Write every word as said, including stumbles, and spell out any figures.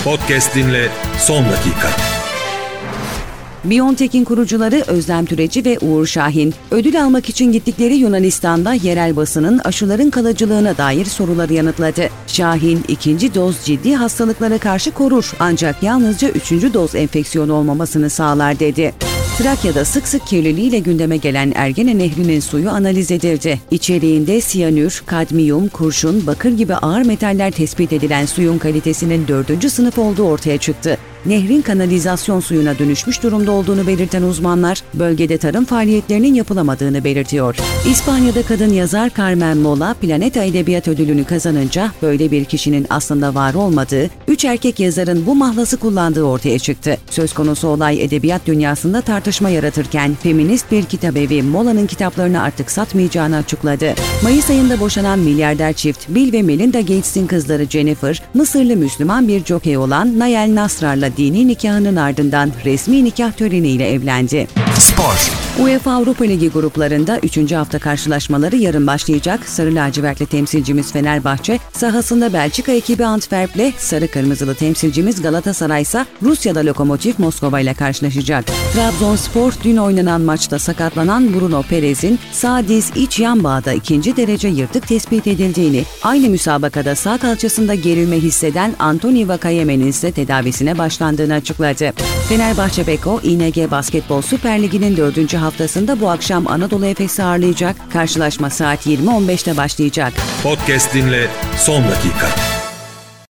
Podcast dinle son dakika. BioNTech'in kurucuları Özlem Türeci ve Uğur Şahin, ödül almak için gittikleri Yunanistan'da yerel basının aşıların kalıcılığına dair soruları yanıtladı. Şahin, ikinci doz ciddi hastalıklara karşı korur ancak yalnızca üçüncü doz enfeksiyon olmamasını sağlar dedi. Trakya'da sık sık kirliliğiyle gündeme gelen Ergene Nehri'nin suyu analiz edildi. İçeriğinde siyanür, kadmiyum, kurşun, bakır gibi ağır metaller tespit edilen suyun kalitesinin dördüncü sınıf olduğu ortaya çıktı. Nehrin kanalizasyon suyuna dönüşmüş durumda olduğunu belirten uzmanlar, bölgede tarım faaliyetlerinin yapılamadığını belirtiyor. İspanya'da kadın yazar Carmen Mola, Planeta Edebiyat Ödülünü kazanınca böyle bir kişinin aslında var olmadığı, üç erkek yazarın bu mahlası kullandığı ortaya çıktı. Söz konusu olay edebiyat dünyasında tartışma yaratırken, feminist bir kitabevi Mola'nın kitaplarını artık satmayacağını açıkladı. Mayıs ayında boşanan milyarder çift Bill ve Melinda Gates'in kızları Jennifer, Mısırlı Müslüman bir jokey olan Nayel Nasrar'la dini nikahının ardından resmi nikah töreniyle evlendi. Spor. UEFA Avrupa Ligi gruplarında üçüncü hafta karşılaşmaları yarın başlayacak. Sarı lacivertli temsilcimiz Fenerbahçe sahasında Belçika ekibi Antwerp'le, sarı kırmızılı temsilcimiz Galatasaray ise Rusya'da Lokomotiv Moskova ile karşılaşacak. Trabzonspor dün oynanan maçta sakatlanan Bruno Perez'in sağ diz iç yan bağda ikinci derece yırtık tespit edildiğini, aynı müsabakada sağ kalçasında gerilme hisseden Anthony Vakayeme'nin ise tedavisine başlandığını açıkladı. Fenerbahçe Beko, İ N G Basketbol Süper Ligi'nin dördüncü haftasında bu akşam Anadolu Efes'i ağırlayacak. Karşılaşma saat yirmi on beşte başlayacak. Podcast dinle son dakika.